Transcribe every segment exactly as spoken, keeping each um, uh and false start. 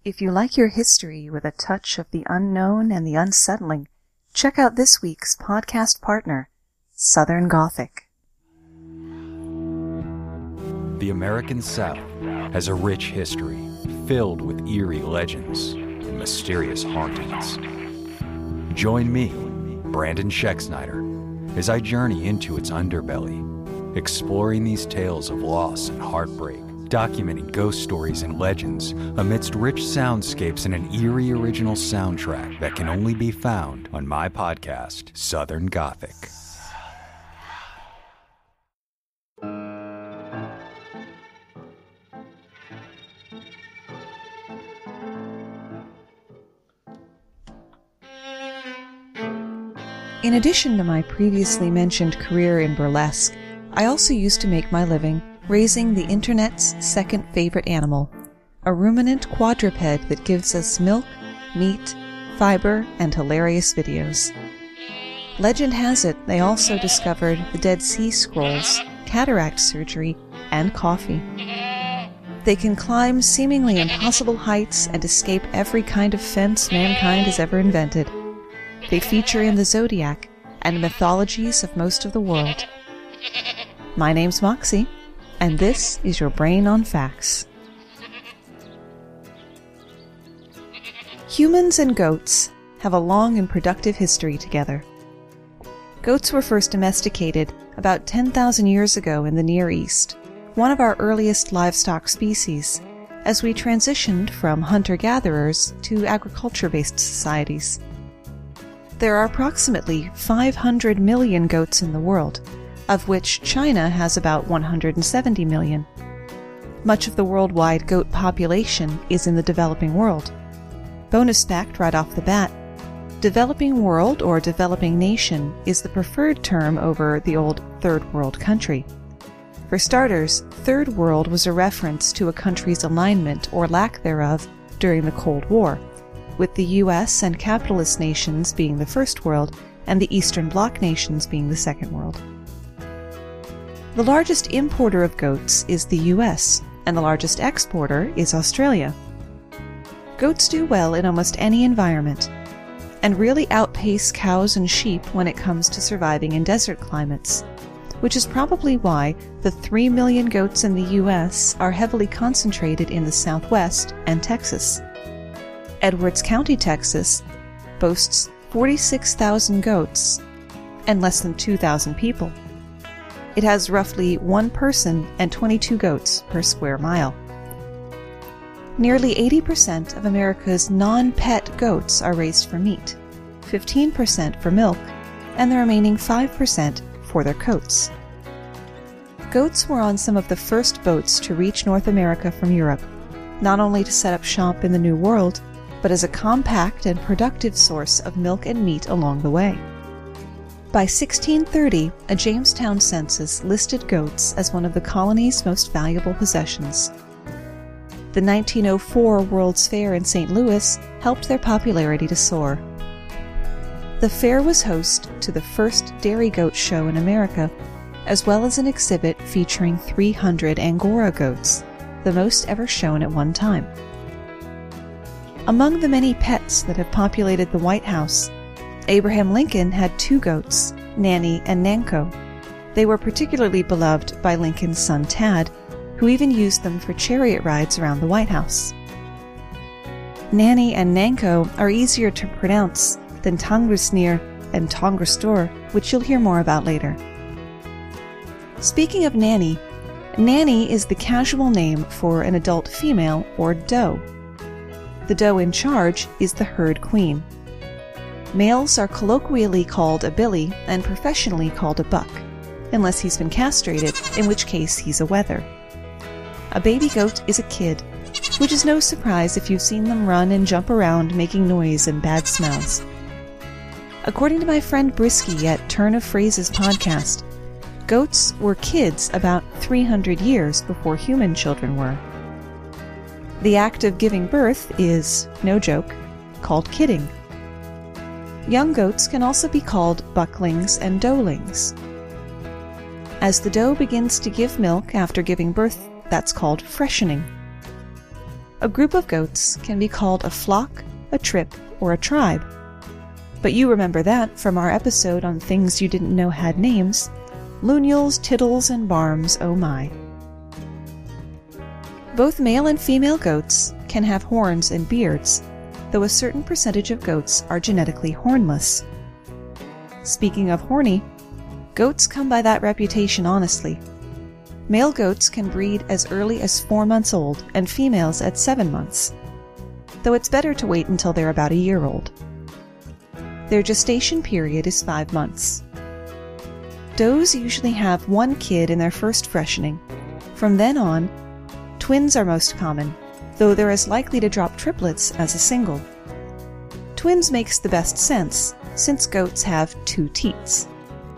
If you like your history with a touch of the unknown and the unsettling, check out this week's podcast partner, Southern Gothic. The American South has a rich history filled with eerie legends and mysterious hauntings. Join me, Brandon Schexnayder, as I journey into its underbelly, exploring these tales of loss and heartbreak, documenting ghost stories and legends amidst rich soundscapes and an eerie original soundtrack that can only be found on my podcast, Southern Gothic. In addition to my previously mentioned career in burlesque, I also used to make my living raising the internet's second favorite animal, a ruminant quadruped that gives us milk, meat, fiber, and hilarious videos. Legend has it they also discovered the Dead Sea Scrolls, cataract surgery, and coffee. They can climb seemingly impossible heights and escape every kind of fence mankind has ever invented. They feature in the zodiac and the mythologies of most of the world. My name's Moxie, and this is your Brain on Facts. Humans and goats have a long and productive history together. Goats were first domesticated about ten thousand years ago in the Near East, one of our earliest livestock species, as we transitioned from hunter-gatherers to agriculture-based societies. There are approximately five hundred million goats in the world, of which China has about one hundred seventy million. Much of the worldwide goat population is in the developing world. Bonus fact right off the bat, developing world or developing nation is the preferred term over the old third world country. For starters, third world was a reference to a country's alignment or lack thereof during the Cold War, with the U S and capitalist nations being the first world and the Eastern Bloc nations being the second world. The largest importer of goats is the U S, and the largest exporter is Australia. Goats do well in almost any environment, and really outpace cows and sheep when it comes to surviving in desert climates, which is probably why the three million goats in the U S are heavily concentrated in the Southwest and Texas. Edwards County, Texas, boasts forty-six thousand goats and less than two thousand people. It has roughly one person and twenty-two goats per square mile. Nearly eighty percent of America's non-pet goats are raised for meat, fifteen percent for milk, and the remaining five percent for their coats. Goats were on some of the first boats to reach North America from Europe, not only to set up shop in the New World, but as a compact and productive source of milk and meat along the way. By sixteen thirty, a Jamestown census listed goats as one of the colony's most valuable possessions. The nineteen oh four World's Fair in Saint Louis helped their popularity to soar. The fair was host to the first dairy goat show in America, as well as an exhibit featuring three hundred Angora goats, the most ever shown at one time. Among the many pets that have populated the White House, Abraham Lincoln had two goats, Nanny and Nanko. They were particularly beloved by Lincoln's son Tad, who even used them for chariot rides around the White House. Nanny and Nanko are easier to pronounce than Tangrasnir and Tongrastor, which you'll hear more about later. Speaking of Nanny, Nanny is the casual name for an adult female or doe. The doe in charge is the herd queen. Males are colloquially called a billy and professionally called a buck, unless he's been castrated, in which case he's a wether. A baby goat is a kid, which is no surprise if you've seen them run and jump around making noise and bad smells. According to my friend Brisky at Turn of Phrases podcast, goats were kids about three hundred years before human children were. The act of giving birth is, no joke, called kidding. Young goats can also be called bucklings and doelings. As the doe begins to give milk after giving birth, that's called freshening. A group of goats can be called a flock, a trip, or a tribe. But you remember that from our episode on things you didn't know had names: lunules, tittles, and barms, oh my. Both male and female goats can have horns and beards, though a certain percentage of goats are genetically hornless. Speaking of horny, goats come by that reputation honestly. Male goats can breed as early as four months old and females at seven months, though it's better to wait until they're about a year old. Their gestation period is five months. Does usually have one kid in their first freshening. From then on, twins are most common, though they're as likely to drop triplets as a single. Twins makes the best sense, since goats have two teats.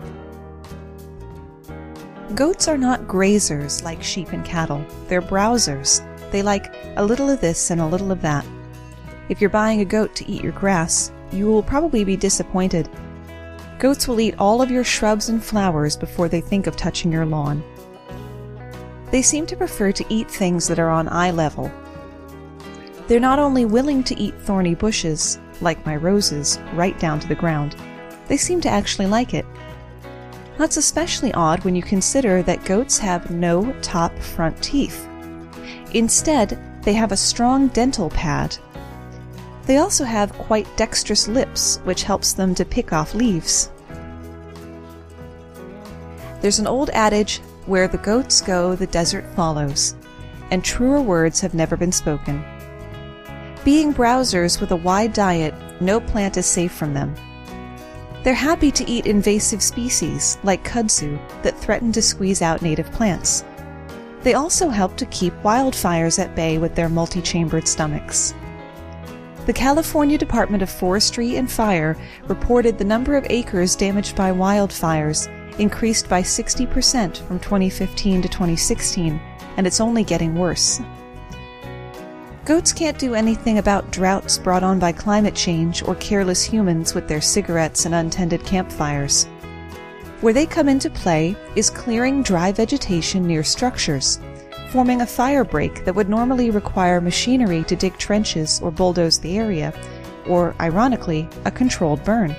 Goats are not grazers like sheep and cattle. They're browsers. They like a little of this and a little of that. If you're buying a goat to eat your grass, you will probably be disappointed. Goats will eat all of your shrubs and flowers before they think of touching your lawn. They seem to prefer to eat things that are on eye level. They're not only willing to eat thorny bushes, like my roses, right down to the ground, they seem to actually like it. That's especially odd when you consider that goats have no top front teeth. Instead, they have a strong dental pad. They also have quite dexterous lips, which helps them to pick off leaves. There's an old adage, "Where the goats go, the desert follows," and truer words have never been spoken. Being browsers with a wide diet, no plant is safe from them. They're happy to eat invasive species, like kudzu, that threaten to squeeze out native plants. They also help to keep wildfires at bay with their multi-chambered stomachs. The California Department of Forestry and Fire reported the number of acres damaged by wildfires increased by sixty percent from twenty fifteen to twenty sixteen, and it's only getting worse. Goats can't do anything about droughts brought on by climate change or careless humans with their cigarettes and untended campfires. Where they come into play is clearing dry vegetation near structures, forming a fire break that would normally require machinery to dig trenches or bulldoze the area, or, ironically, a controlled burn.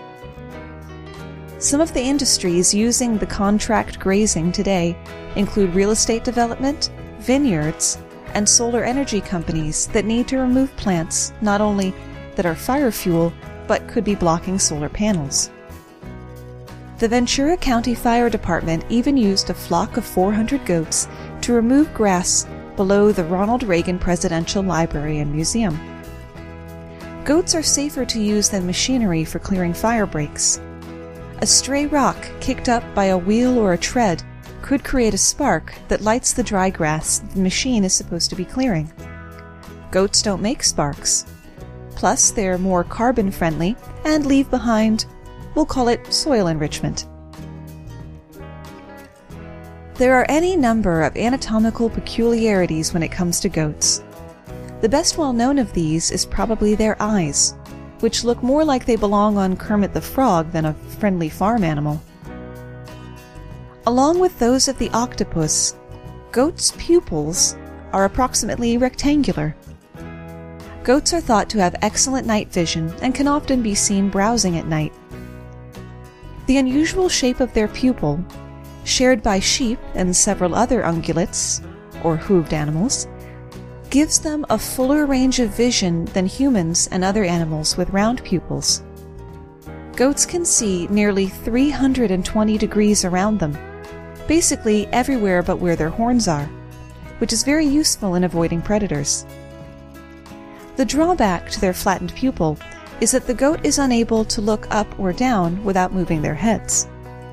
Some of the industries using the contract grazing today include real estate development, vineyards, and solar energy companies that need to remove plants not only that are fire fuel, but could be blocking solar panels. The Ventura County Fire Department even used a flock of four hundred goats to remove grass below the Ronald Reagan Presidential Library and Museum. Goats are safer to use than machinery for clearing fire breaks. A stray rock kicked up by a wheel or a tread could create a spark that lights the dry grass the machine is supposed to be clearing. Goats don't make sparks. Plus, they're more carbon-friendly and leave behind, we'll call it soil enrichment. There are any number of anatomical peculiarities when it comes to goats. The best well-known of these is probably their eyes, which look more like they belong on Kermit the Frog than a friendly farm animal. Along with those of the octopus, goats' pupils are approximately rectangular. Goats are thought to have excellent night vision and can often be seen browsing at night. The unusual shape of their pupil, shared by sheep and several other ungulates, or hooved animals, gives them a fuller range of vision than humans and other animals with round pupils. Goats can see nearly three hundred twenty degrees around them, basically everywhere but where their horns are, which is very useful in avoiding predators. The drawback to their flattened pupil is that the goat is unable to look up or down without moving their heads.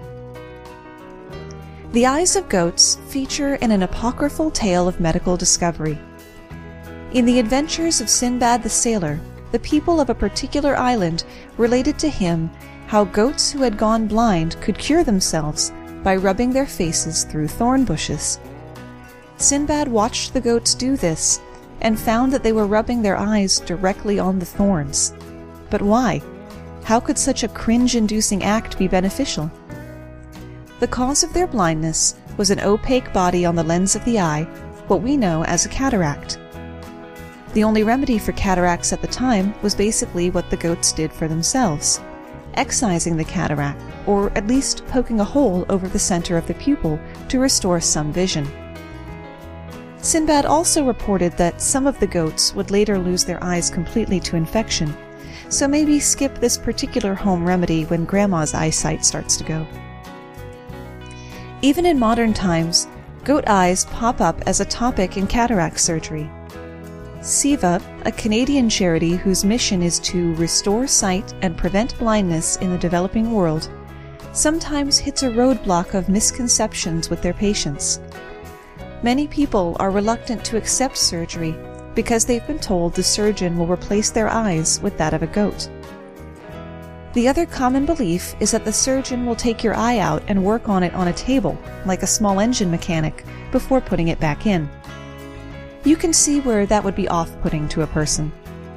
The eyes of goats feature in an apocryphal tale of medical discovery. In the adventures of Sinbad the Sailor, the people of a particular island related to him how goats who had gone blind could cure themselves by rubbing their faces through thorn bushes. Sinbad watched the goats do this and found that they were rubbing their eyes directly on the thorns. But why? How could such a cringe-inducing act be beneficial? The cause of their blindness was an opaque body on the lens of the eye, what we know as a cataract. The only remedy for cataracts at the time was basically what the goats did for themselves, excising the cataract, or at least poking a hole over the center of the pupil to restore some vision. Sinbad also reported that some of the goats would later lose their eyes completely to infection, so maybe skip this particular home remedy when grandma's eyesight starts to go. Even in modern times, goat eyes pop up as a topic in cataract surgery. SIVA, a Canadian charity whose mission is to restore sight and prevent blindness in the developing world, sometimes hits a roadblock of misconceptions with their patients. Many people are reluctant to accept surgery because they've been told the surgeon will replace their eyes with that of a goat. The other common belief is that the surgeon will take your eye out and work on it on a table, like a small engine mechanic, before putting it back in. You can see where that would be off-putting to a person.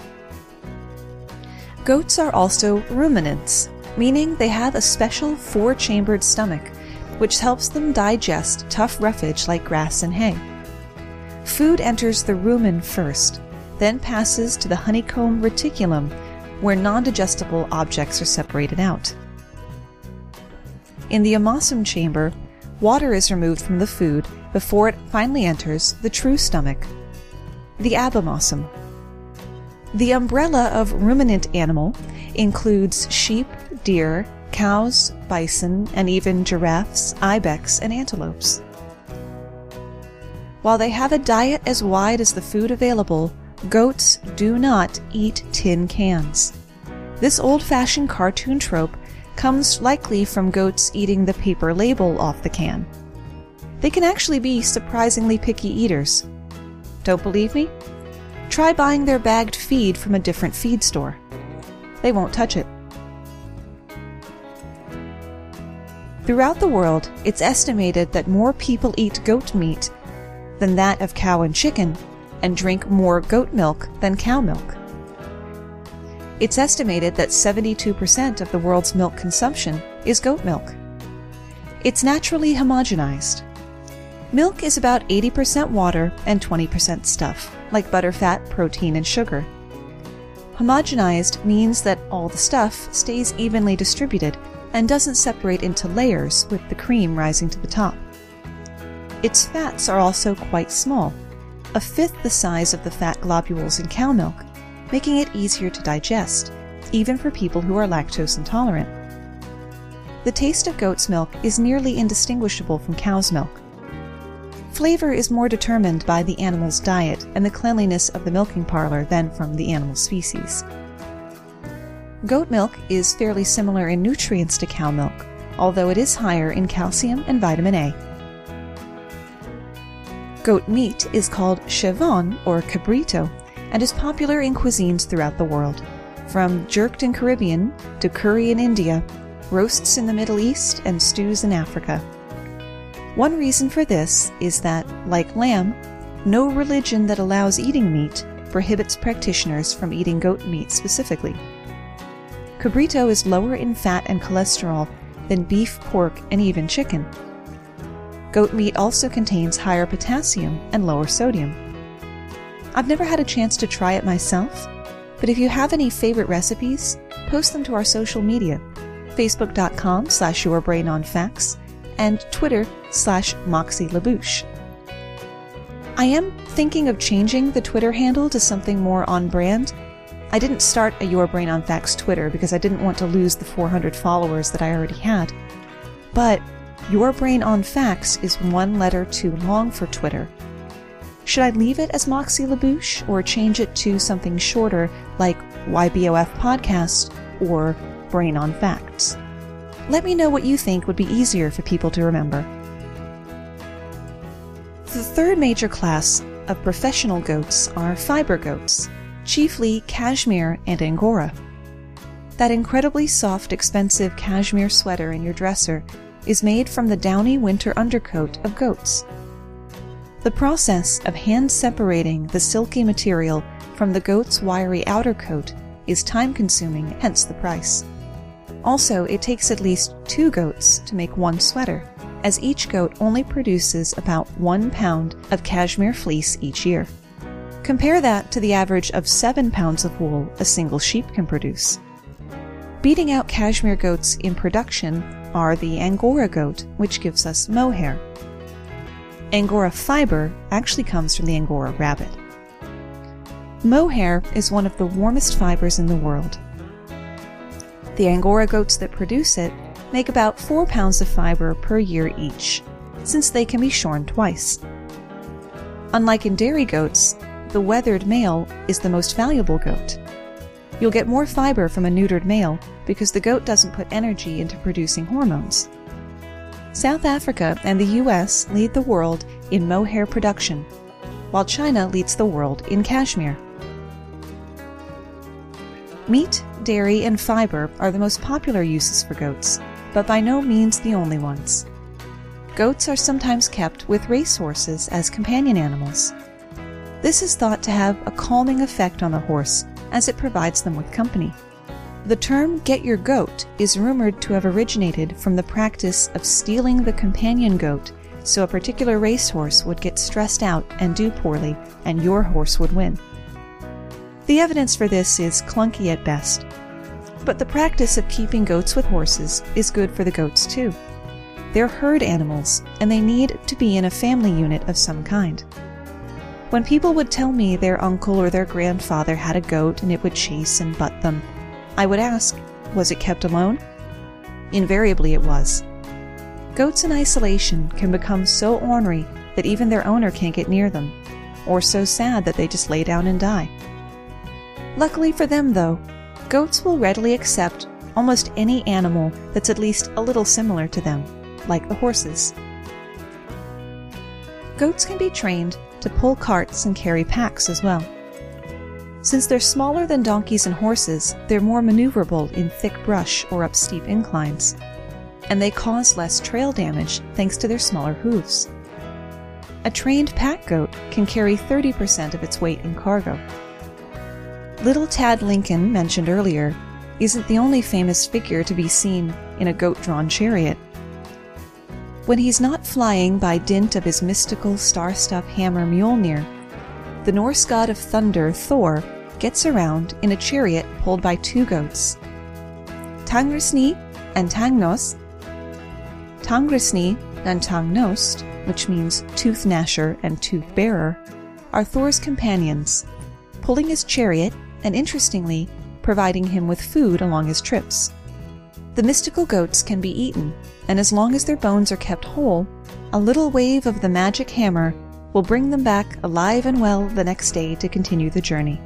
Goats are also ruminants, meaning they have a special four-chambered stomach, which helps them digest tough roughage like grass and hay. Food enters the rumen first, then passes to the honeycomb reticulum, where non-digestible objects are separated out. In the amossum chamber, water is removed from the food before it finally enters the true stomach, the abomossum. The umbrella of ruminant animal includes sheep, deer, cows, bison, and even giraffes, ibex, and antelopes. While they have a diet as wide as the food available, goats do not eat tin cans. This old-fashioned cartoon trope comes likely from goats eating the paper label off the can. They can actually be surprisingly picky eaters. Don't believe me? Try buying their bagged feed from a different feed store. They won't touch it. Throughout the world, it's estimated that more people eat goat meat than that of cow and chicken, and drink more goat milk than cow milk. It's estimated that seventy-two percent of the world's milk consumption is goat milk. It's naturally homogenized. Milk is about eighty percent water and twenty percent stuff, like butterfat, protein, and sugar. Homogenized means that all the stuff stays evenly distributed and doesn't separate into layers with the cream rising to the top. Its fats are also quite small, a fifth the size of the fat globules in cow milk, making it easier to digest, even for people who are lactose intolerant. The taste of goat's milk is nearly indistinguishable from cow's milk. Flavor is more determined by the animal's diet and the cleanliness of the milking parlor than from the animal species. Goat milk is fairly similar in nutrients to cow milk, although it is higher in calcium and vitamin A. Goat meat is called chevon or cabrito and is popular in cuisines throughout the world, from jerked in Caribbean to curry in India, roasts in the Middle East, and stews in Africa. One reason for this is that, like lamb, no religion that allows eating meat prohibits practitioners from eating goat meat specifically. Cabrito is lower in fat and cholesterol than beef, pork, and even chicken. Goat meat also contains higher potassium and lower sodium. I've never had a chance to try it myself, but if you have any favorite recipes, post them to our social media, facebook.com slash yourbrainonfacts and Twitter slash Moxie LaBouche. I am thinking of changing the Twitter handle to something more on brand. I didn't start a Your Brain on Facts Twitter because I didn't want to lose the four hundred followers that I already had. But Your Brain on Facts is one letter too long for Twitter. Should I leave it as Moxie LaBouche or change it to something shorter like Y B O F Podcast or Brain on Facts? Let me know what you think would be easier for people to remember. The third major class of professional goats are fiber goats, chiefly cashmere and angora. That incredibly soft, expensive cashmere sweater in your dresser is made from the downy winter undercoat of goats. The process of hand-separating the silky material from the goat's wiry outer coat is time-consuming, hence the price. Also, it takes at least two goats to make one sweater, as each goat only produces about one pound of cashmere fleece each year. Compare that to the average of seven pounds of wool a single sheep can produce. Beating out cashmere goats in production are the Angora goat, which gives us mohair. Angora fiber actually comes from the Angora rabbit. Mohair is one of the warmest fibers in the world. The Angora goats that produce it make about four pounds of fiber per year each, since they can be shorn twice. Unlike in dairy goats, the weathered male is the most valuable goat. You'll get more fiber from a neutered male because the goat doesn't put energy into producing hormones. South Africa and the U S lead the world in mohair production, while China leads the world in cashmere. Meat, dairy, and fiber are the most popular uses for goats, but by no means the only ones. Goats are sometimes kept with racehorses as companion animals. This is thought to have a calming effect on the horse, as it provides them with company. The term "get your goat" is rumored to have originated from the practice of stealing the companion goat so a particular racehorse would get stressed out and do poorly, and your horse would win. The evidence for this is clunky at best, but the practice of keeping goats with horses is good for the goats too. They're herd animals, and they need to be in a family unit of some kind. When people would tell me their uncle or their grandfather had a goat and it would chase and butt them, I would ask, was it kept alone? Invariably it was. Goats in isolation can become so ornery that even their owner can't get near them, or so sad that they just lay down and die. Luckily for them, though, goats will readily accept almost any animal that's at least a little similar to them, like the horses. Goats can be trained to pull carts and carry packs as well. Since they're smaller than donkeys and horses, they're more maneuverable in thick brush or up steep inclines, and they cause less trail damage thanks to their smaller hooves. A trained pack goat can carry thirty percent of its weight in cargo. Little Tad Lincoln, mentioned earlier, isn't the only famous figure to be seen in a goat-drawn chariot. When he's not flying by dint of his mystical star-stuffed hammer Mjolnir, the Norse god of thunder, Thor, gets around in a chariot pulled by two goats. Tangrisni and Tangnos. Tangrisni and Tangnost, which means tooth gnasher and tooth bearer, are Thor's companions, pulling his chariot and, interestingly, providing him with food along his trips. The mystical goats can be eaten, and as long as their bones are kept whole, a little wave of the magic hammer will bring them back alive and well the next day to continue the journey.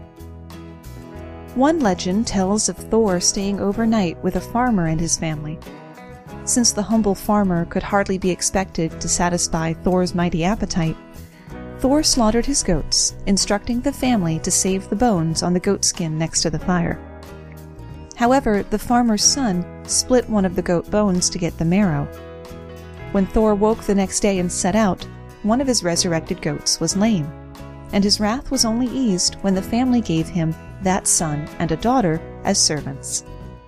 One legend tells of Thor staying overnight with a farmer and his family. Since the humble farmer could hardly be expected to satisfy Thor's mighty appetite, Thor slaughtered his goats, instructing the family to save the bones on the goatskin next to the fire. However, the farmer's son split one of the goat bones to get the marrow. When Thor woke the next day and set out, one of his resurrected goats was lame, and his wrath was only eased when the family gave him that son and a daughter as servants.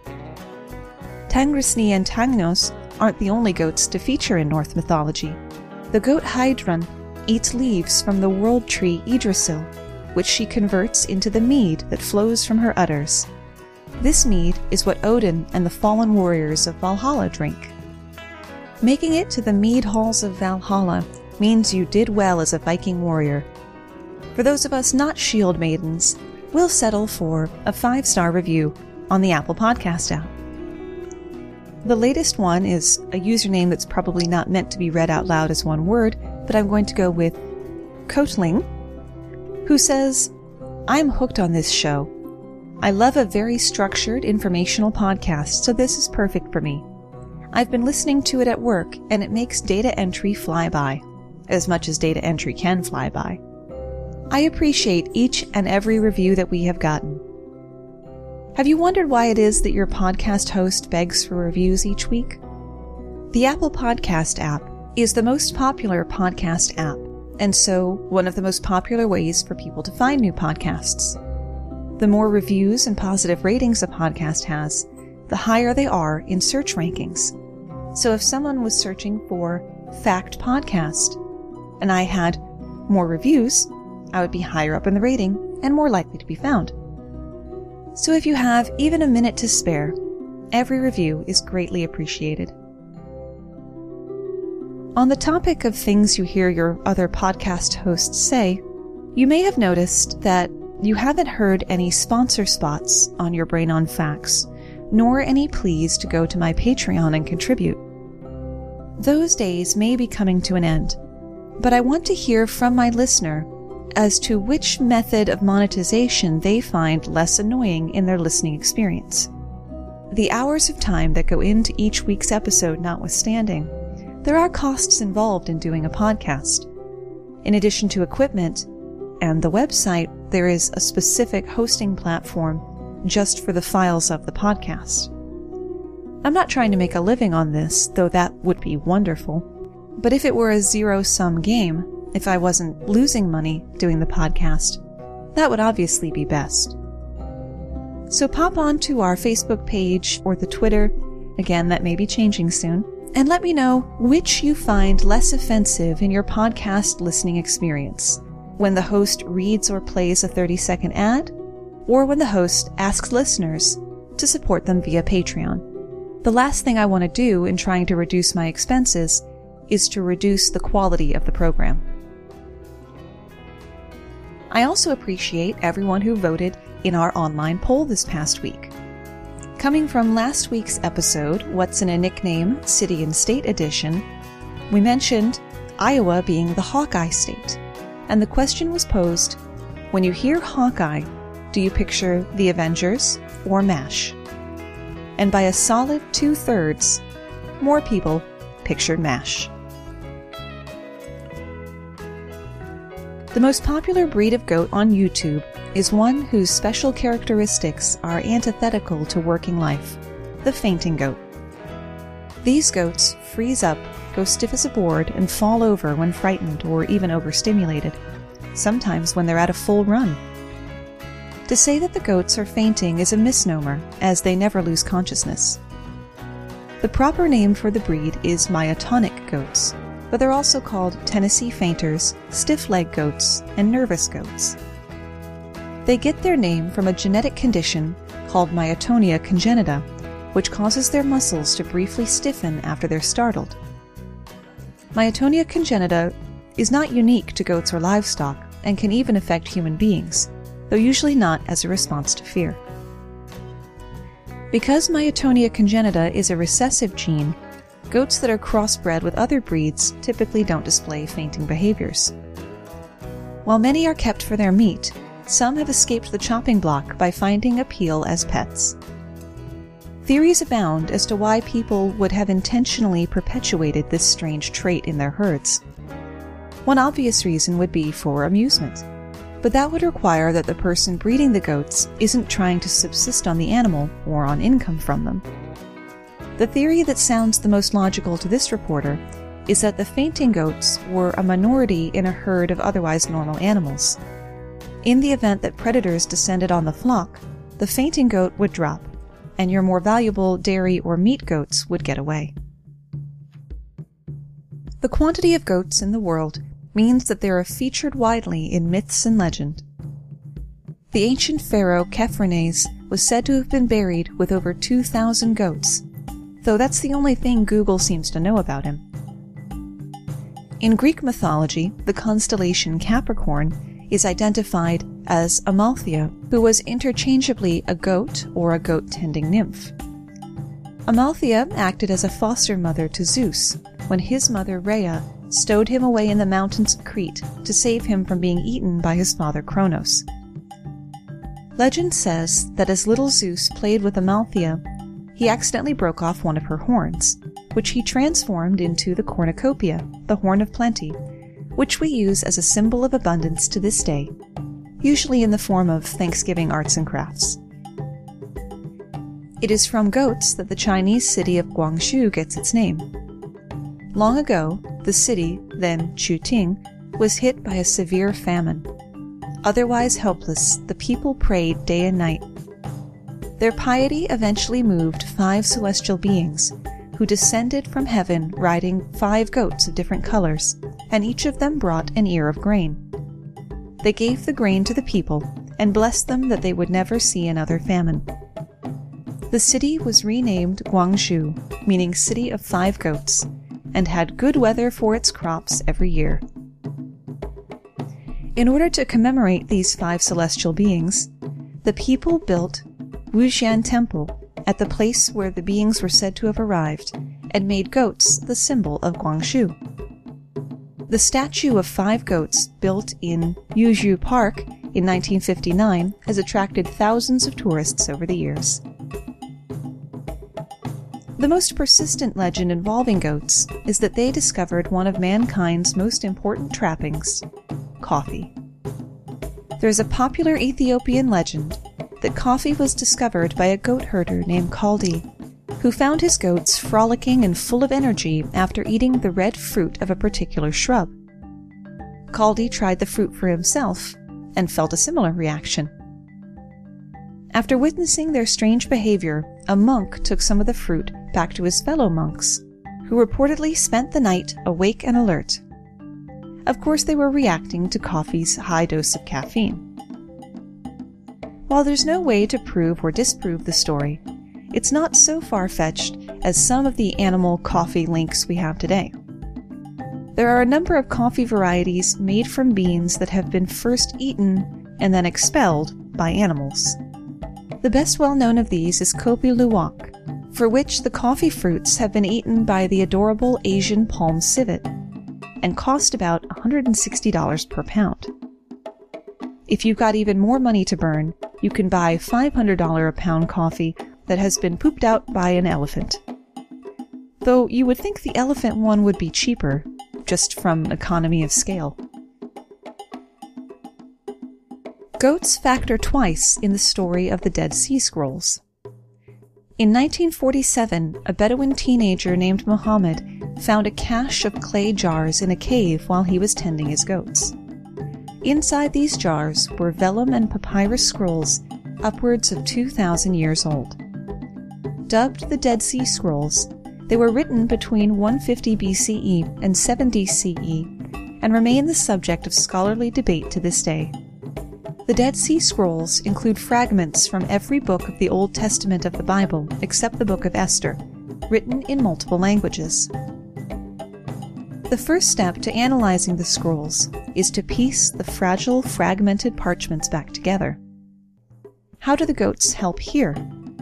Tangrisni and Tangnos aren't the only goats to feature in Norse mythology. The goat Heidrun eats leaves from the world tree Yggdrasil, which she converts into the mead that flows from her udders. This mead is what Odin and the fallen warriors of Valhalla drink. Making it to the mead halls of Valhalla means you did well as a Viking warrior. For those of us not shield maidens, we'll settle for a five-star review on the Apple Podcast app. The latest one is a username that's probably not meant to be read out loud as one word, but I'm going to go with Coatling, who says, "I'm hooked on this show. I love a very structured, informational podcast, so this is perfect for me. I've been listening to it at work, and it makes data entry fly by, as much as data entry can fly by. I appreciate each and every review that we have gotten. Have you wondered why it is that your podcast host begs for reviews each week? The Apple Podcast app is the most popular podcast app, and so one of the most popular ways for people to find new podcasts. The more reviews and positive ratings a podcast has, the higher they are in search rankings. So if someone was searching for Fact Podcast, and I had more reviews, I would be higher up in the rating and more likely to be found. So if you have even a minute to spare, every review is greatly appreciated. On the topic of things you hear your other podcast hosts say, you may have noticed that you haven't heard any sponsor spots on Your Brain on Facts, nor any pleas to go to my Patreon and contribute. Those days may be coming to an end, but I want to hear from my listener as to which method of monetization they find less annoying in their listening experience. The hours of time that go into each week's episode notwithstanding, there are costs involved in doing a podcast. In addition to equipment and the website, there is a specific hosting platform just for the files of the podcast. I'm not trying to make a living on this, though that would be wonderful. But if it were a zero-sum game, if I wasn't losing money doing the podcast, that would obviously be best. So pop on to our Facebook page or the Twitter, again that may be changing soon, and let me know which you find less offensive in your podcast listening experience, when the host reads or plays a thirty-second ad, or when the host asks listeners to support them via Patreon. The last thing I want to do in trying to reduce my expenses is to reduce the quality of the program. I also appreciate everyone who voted in our online poll this past week. Coming from last week's episode, What's in a Nickname, City and State Edition, we mentioned Iowa being the Hawkeye state, and the question was posed, when you hear Hawkeye, do you picture The Avengers or MASH? And by a solid two-thirds, more people pictured MASH. The most popular breed of goat on YouTube is one whose special characteristics are antithetical to working life, the fainting goat. These goats freeze up, go stiff as a board, and fall over when frightened or even overstimulated, sometimes when they're at a full run. To say that the goats are fainting is a misnomer, as they never lose consciousness. The proper name for the breed is myotonic goats, but they're also called Tennessee fainters, stiff-leg goats, and nervous goats. They get their name from a genetic condition called myotonia congenita, which causes their muscles to briefly stiffen after they're startled. Myotonia congenita is not unique to goats or livestock and can even affect human beings, though usually not as a response to fear. Because myotonia congenita is a recessive gene, goats that are crossbred with other breeds typically don't display fainting behaviors. While many are kept for their meat, some have escaped the chopping block by finding appeal as pets. Theories abound as to why people would have intentionally perpetuated this strange trait in their herds. One obvious reason would be for amusement, but that would require that the person breeding the goats isn't trying to subsist on the animal or on income from them. The theory that sounds the most logical to this reporter is that the fainting goats were a minority in a herd of otherwise normal animals. In the event that predators descended on the flock, the fainting goat would drop, and your more valuable dairy or meat goats would get away. The quantity of goats in the world means that they are featured widely in myths and legend. The ancient pharaoh Khephrnes was said to have been buried with over two thousand goats, though that's the only thing Google seems to know about him. In Greek mythology, the constellation Capricorn is identified as Amalthea, who was interchangeably a goat or a goat-tending nymph. Amalthea acted as a foster mother to Zeus when his mother Rhea stowed him away in the mountains of Crete to save him from being eaten by his father Kronos. Legend says that as little Zeus played with Amalthea, he accidentally broke off one of her horns, which he transformed into the cornucopia, the horn of plenty, which we use as a symbol of abundance to this day, usually in the form of Thanksgiving arts and crafts. It is from goats that the Chinese city of Guangzhou gets its name. Long ago, the city, then Chuting, was hit by a severe famine. Otherwise helpless, the people prayed day and night. Their piety eventually moved five celestial beings, who descended from heaven riding five goats of different colors, and each of them brought an ear of grain. they gave the grain to the people and blessed them that they would never see another famine. The city was renamed Guangzhou, meaning City of Five Goats, and had good weather for its crops every year. In order to commemorate these five celestial beings, the people built Wujian Temple at the place where the beings were said to have arrived, and made goats the symbol of Guangzhou. The statue of five goats built in Yuzhu Park in nineteen fifty-nine has attracted thousands of tourists over the years. The most persistent legend involving goats is that they discovered one of mankind's most important trappings, coffee. There is a popular Ethiopian legend that coffee was discovered by a goat herder named Kaldi, who found his goats frolicking and full of energy after eating the red fruit of a particular shrub. Kaldi tried the fruit for himself and felt a similar reaction. After witnessing their strange behavior, a monk took some of the fruit back to his fellow monks, who reportedly spent the night awake and alert. Of course, they were reacting to coffee's high dose of caffeine. While there's no way to prove or disprove the story, it's not so far-fetched as some of the animal coffee links we have today. There are a number of coffee varieties made from beans that have been first eaten and then expelled by animals. The best well-known of these is Kopi Luwak, for which the coffee fruits have been eaten by the adorable Asian palm civet, and cost about one hundred sixty dollars per pound. If you've got even more money to burn, you can buy five hundred dollars a pound coffee that has been pooped out by an elephant. Though you would think the elephant one would be cheaper, just from economy of scale. Goats factor twice in the story of the Dead Sea Scrolls. In nineteen forty-seven, a Bedouin teenager named Muhammad found a cache of clay jars in a cave while he was tending his goats. Inside these jars were vellum and papyrus scrolls upwards of two thousand years old. Dubbed the Dead Sea Scrolls, they were written between one fifty B C E and seventy C E and remain the subject of scholarly debate to this day. The Dead Sea Scrolls include fragments from every book of the Old Testament of the Bible except the Book of Esther, written in multiple languages. The first step to analyzing the scrolls is to piece the fragile, fragmented parchments back together. How do the goats help here?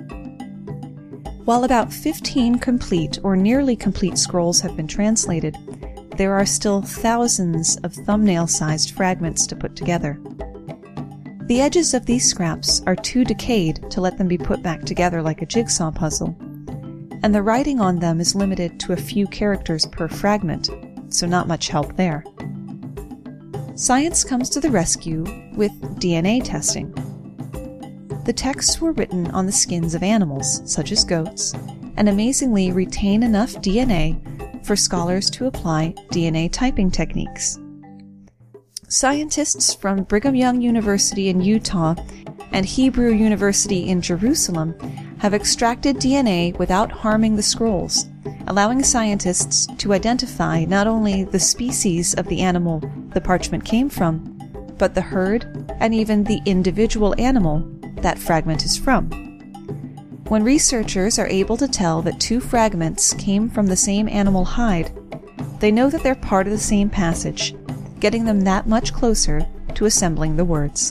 While about fifteen complete or nearly complete scrolls have been translated, there are still thousands of thumbnail-sized fragments to put together. The edges of these scraps are too decayed to let them be put back together like a jigsaw puzzle, and the writing on them is limited to a few characters per fragment, so not much help there. Science comes to the rescue with D N A testing. The texts were written on the skins of animals, such as goats, and amazingly retain enough D N A for scholars to apply D N A typing techniques. Scientists from Brigham Young University in Utah and Hebrew University in Jerusalem have extracted D N A without harming the scrolls, allowing scientists to identify not only the species of the animal the parchment came from, but the herd and even the individual animal that fragment is from. When researchers are able to tell that two fragments came from the same animal hide, they know that they're part of the same passage, getting them that much closer to assembling the words.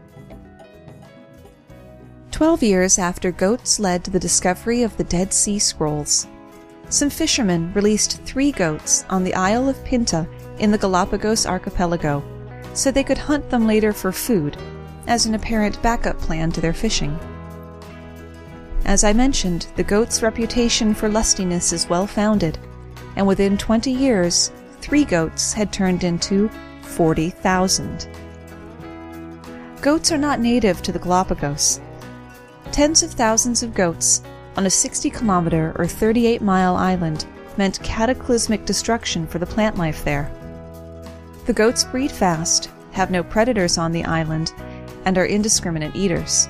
Twelve years after goats led to the discovery of the Dead Sea Scrolls, some fishermen released three goats on the Isle of Pinta in the Galapagos archipelago, so they could hunt them later for food, as an apparent backup plan to their fishing. As I mentioned, the goat's reputation for lustiness is well-founded, and within twenty years, three goats had turned into forty thousand. Goats are not native to the Galapagos. Tens of thousands of goats on a sixty kilometer or thirty-eight mile island meant cataclysmic destruction for the plant life there. The goats breed fast, have no predators on the island, and are indiscriminate eaters.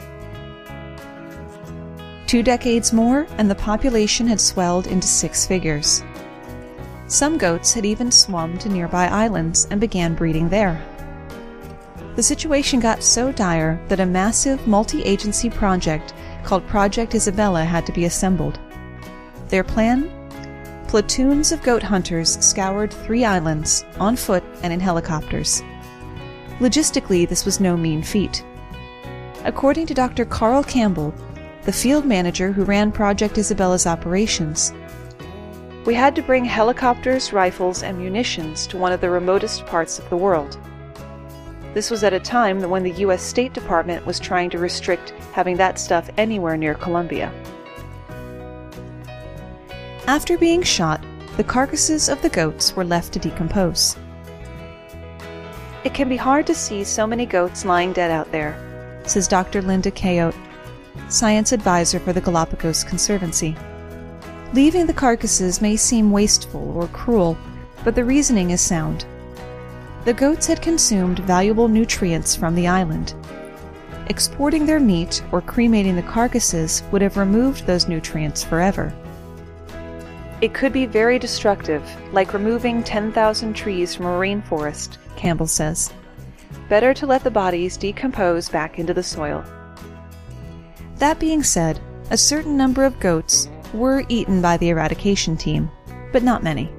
Two decades more, and the population had swelled into six figures. Some goats had even swum to nearby islands and began breeding there. The The situation got so dire that a massive multi-agency project called Project Isabella had to be assembled. Their plan? Platoons of goat hunters scoured three islands, on foot and in helicopters. Logistically, this was no mean feat. According to Doctor Carl Campbell, the field manager who ran Project Isabella's operations, we had to bring helicopters, rifles, and munitions to one of the remotest parts of the world. This was at a time when the U S State Department was trying to restrict having that stuff anywhere near Colombia. After being shot, the carcasses of the goats were left to decompose. It can be hard to see so many goats lying dead out there, says Doctor Linda Coyote, science advisor for the Galapagos Conservancy. Leaving the carcasses may seem wasteful or cruel, but the reasoning is sound. The goats had consumed valuable nutrients from the island. Exporting their meat or cremating the carcasses would have removed those nutrients forever. It could be very destructive, like removing ten thousand trees from a rainforest, Campbell says. Better to let the bodies decompose back into the soil. That being said, a certain number of goats were eaten by the eradication team, but not many.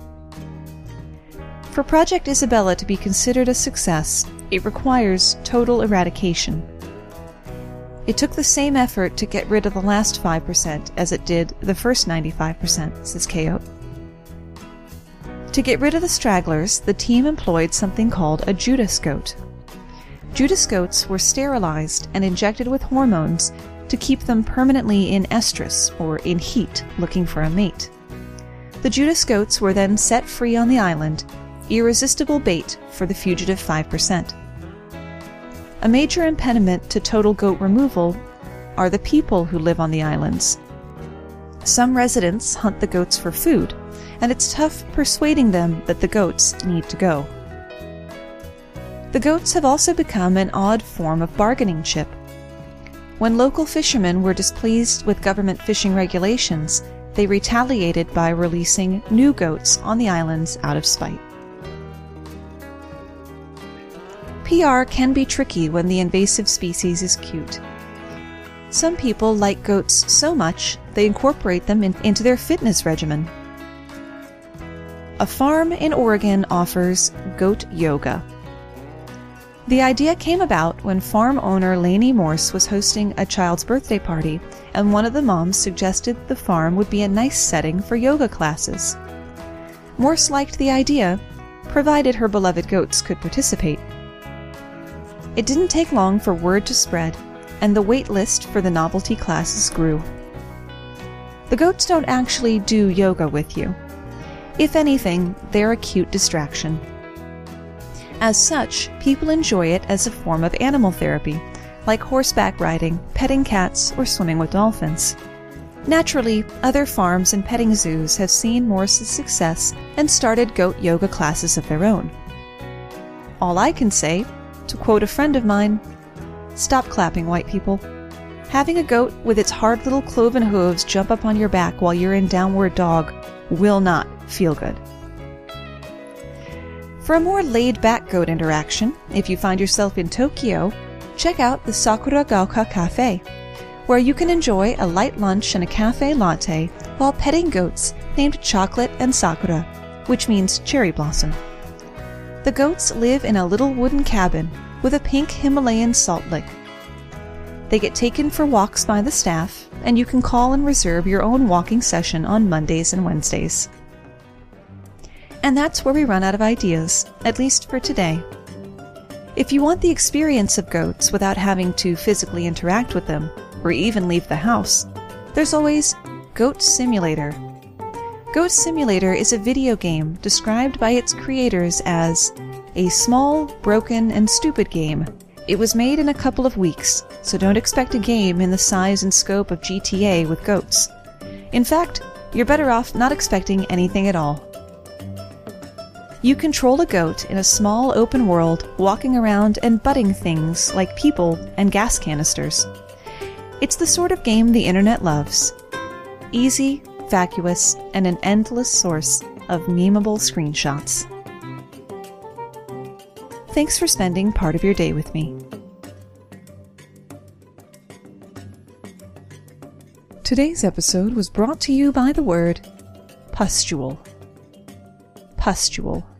For Project Isabella to be considered a success, it requires total eradication. It took the same effort to get rid of the last five percent as it did the first ninety-five percent, says Coyote. To get rid of the stragglers, the team employed something called a Judas goat. Judas goats were sterilized and injected with hormones to keep them permanently in estrus, or in heat, looking for a mate. The Judas goats were then set free on the island, irresistible bait for the fugitive five percent. A major impediment to total goat removal are the people who live on the islands. Some residents hunt the goats for food, and it's tough persuading them that the goats need to go. The goats have also become an odd form of bargaining chip. When local fishermen were displeased with government fishing regulations, they retaliated by releasing new goats on the islands out of spite. P R can be tricky when the invasive species is cute. Some people like goats so much they incorporate them in, into their fitness regimen. A farm in Oregon offers goat yoga. The idea came about when farm owner Lainey Morse was hosting a child's birthday party, and one of the moms suggested the farm would be a nice setting for yoga classes. Morse liked the idea, provided her beloved goats could participate. It didn't take long for word to spread, and the wait list for the novelty classes grew. The goats don't actually do yoga with you. If anything, they're a cute distraction. As such, people enjoy it as a form of animal therapy, like horseback riding, petting cats, or swimming with dolphins. Naturally, other farms and petting zoos have seen Morse's success and started goat yoga classes of their own. All I can say, to quote a friend of mine, stop clapping, white people. Having a goat with its hard little cloven hooves jump up on your back while you're in downward dog will not feel good. For a more laid-back goat interaction, if you find yourself in Tokyo, check out the Sakura Gaoka Cafe, where you can enjoy a light lunch and a cafe latte while petting goats named Chocolate and Sakura, which means cherry blossom. The goats live in a little wooden cabin with a pink Himalayan salt lick. They get taken for walks by the staff, and you can call and reserve your own walking session on Mondays and Wednesdays. And that's where we run out of ideas, at least for today. If you want the experience of goats without having to physically interact with them, or even leave the house, there's always Goat Simulator. Goat Simulator is a video game described by its creators as a small, broken, and stupid game. It was made in a couple of weeks, so don't expect a game in the size and scope of G T A with goats. In fact, you're better off not expecting anything at all. You control a goat in a small open world, walking around and butting things like people and gas canisters. It's the sort of game the internet loves. Easy, vacuous, and an endless source of memeable screenshots. Thanks for spending part of your day with me. Today's episode was brought to you by the word pustule. Pustule.